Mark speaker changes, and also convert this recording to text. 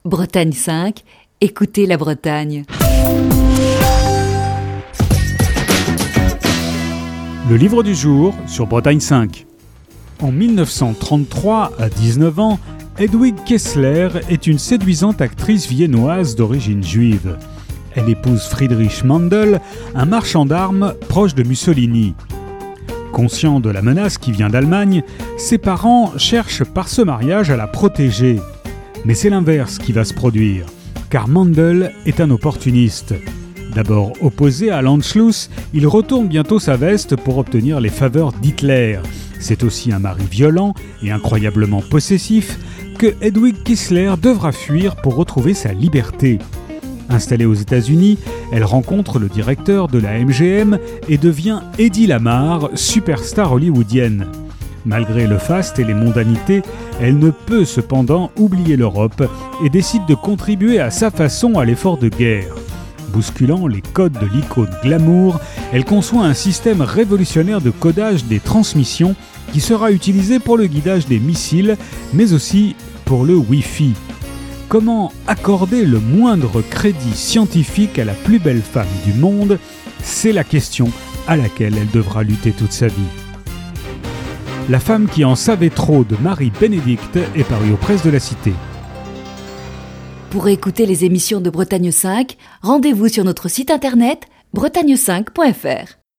Speaker 1: Bretagne 5, écoutez la Bretagne.
Speaker 2: Le livre du jour sur Bretagne 5. En 1933, à 19 ans, Hedwig Kessler est une séduisante actrice viennoise d'origine juive. Elle épouse Friedrich Mandl, un marchand d'armes proche de Mussolini. Conscient de la menace qui vient d'Allemagne, ses parents cherchent par ce mariage à la protéger. Mais c'est l'inverse qui va se produire, car Mandl est un opportuniste. D'abord opposé à l'Anschluss, il retourne bientôt sa veste pour obtenir les faveurs d'Hitler. C'est aussi un mari violent et incroyablement possessif que Hedwig Kessler devra fuir pour retrouver sa liberté. Installée aux États-Unis, elle rencontre le directeur de la MGM et devient Eddie Lamar, superstar hollywoodienne. Malgré le faste et les mondanités, elle ne peut cependant oublier l'Europe et décide de contribuer à sa façon à l'effort de guerre. Bousculant les codes de l'icône glamour, elle conçoit un système révolutionnaire de codage des transmissions qui sera utilisé pour le guidage des missiles, mais aussi pour le Wi-Fi. Comment accorder le moindre crédit scientifique à la plus belle femme du monde ? C'est la question à laquelle elle devra lutter toute sa vie. La femme qui en savait trop de Marie-Bénédicte est parue aux presses de la Cité.
Speaker 1: Pour écouter les émissions de Bretagne 5, rendez-vous sur notre site internet bretagne5.fr.